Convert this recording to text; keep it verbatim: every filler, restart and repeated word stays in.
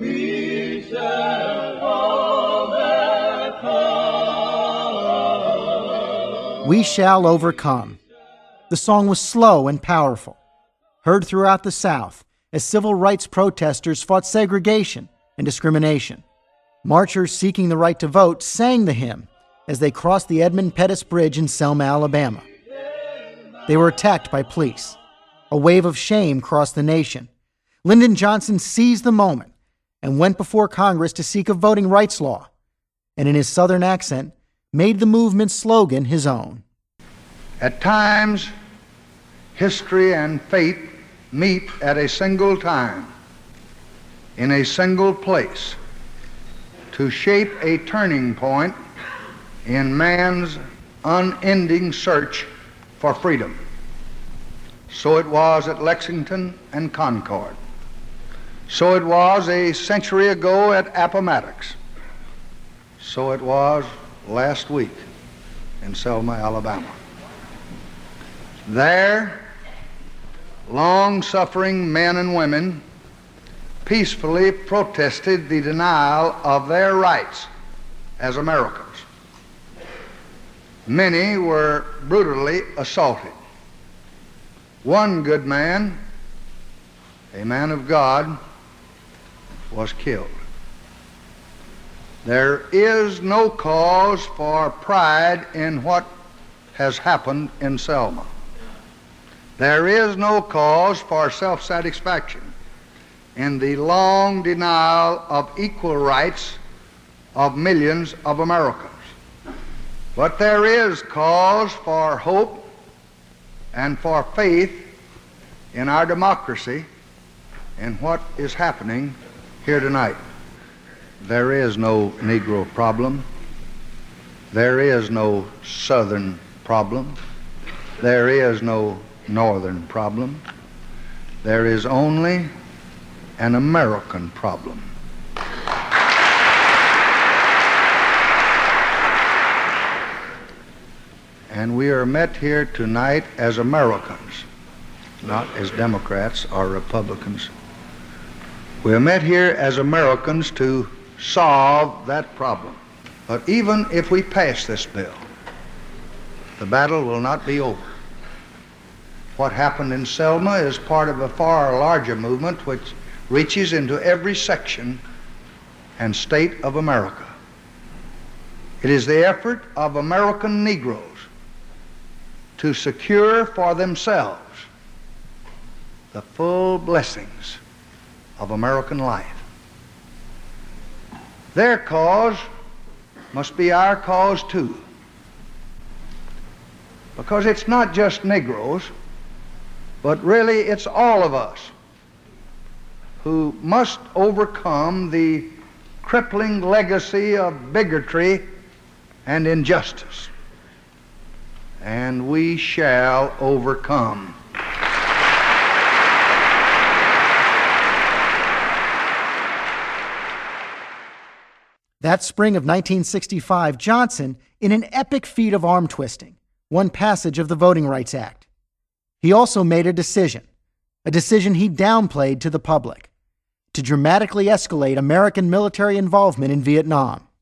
we shall overcome. We Shall Overcome. The song was slow and powerful, heard throughout the South as civil rights protesters fought segregation and discrimination. Marchers seeking the right to vote sang the hymn as they crossed the Edmund Pettus Bridge in Selma, Alabama. They were attacked by police. A wave of shame crossed the nation. Lyndon Johnson seized the moment and went before Congress to seek a voting rights law, and in his Southern accent, made the movement's slogan his own. At times, history and fate meet at a single time, in a single place, to shape a turning point in man's unending search for freedom. So it was at Lexington and Concord. So it was a century ago at Appomattox. So it was last week in Selma, Alabama. There, long-suffering men and women peacefully protested the denial of their rights as Americans. Many were brutally assaulted. One good man, a man of God, was killed. There is no cause for pride in what has happened in Selma. There is no cause for self-satisfaction in the long denial of equal rights of millions of Americans. But there is cause for hope and for faith in our democracy and what is happening here tonight. There is no Negro problem. There is no Southern problem. There is no Northern problem. There is only an American problem. And we are met here tonight as Americans, not as Democrats or Republicans. We are met here as Americans to solve that problem. But even if we pass this bill, the battle will not be over. What happened in Selma is part of a far larger movement which reaches into every section and state of America. It is the effort of American Negroes to secure for themselves the full blessings of American life. Their cause must be our cause too, because it's not just Negroes, but really it's all of us who must overcome the crippling legacy of bigotry and injustice. And we shall overcome. That spring of nineteen sixty-five, Johnson, in an epic feat of arm twisting, won passage of the Voting Rights Act. He also made a decision, a decision he downplayed to the public, to dramatically escalate American military involvement in Vietnam.